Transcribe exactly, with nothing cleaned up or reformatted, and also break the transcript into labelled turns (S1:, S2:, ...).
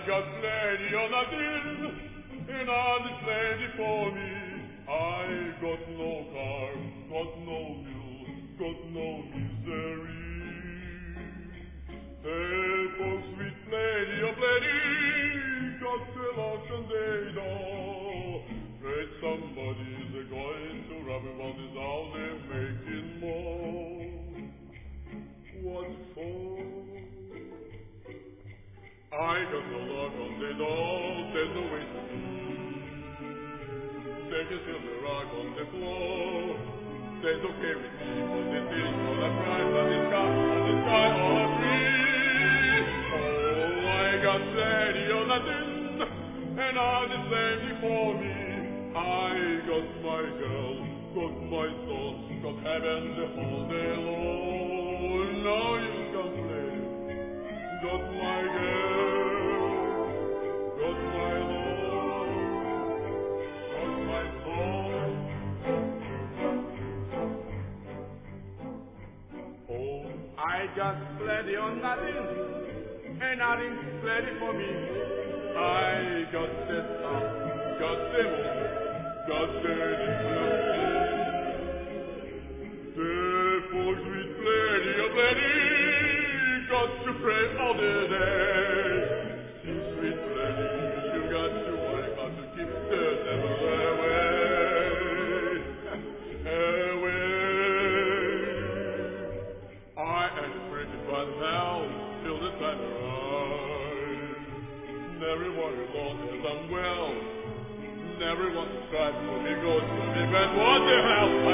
S1: got plenty on nothing, and all is plenty for me. I got no car, got no bill, got no misery. Hey, folks with plenty of plenty, got the auction they know. Great somebody's a going to rob me, what is all they're making more. What for? I got no lock on the door, there's no way to see. They can feel the rock on the floor. There's okay with me, but this is all I try, but it's got on the sky all I breathe. Oh, I got plenty of nothing, and all is plenty for me. I got my girl, got my son, got heaven the whole day long. Now you can play. Got my girl, got my love, got my soul. Oh, I got plenty on nothing, and nothing's plenty for me. I got the sun, got the moon, got the blue. The folks with plenty of plenty got to pray all the day. See, sweet plenty, you got to work hard to keep the devil away, away. I am pretty but hell till the time arrives. Never worry long as I'm well. Never want to try for me good, for me bad. What the hell?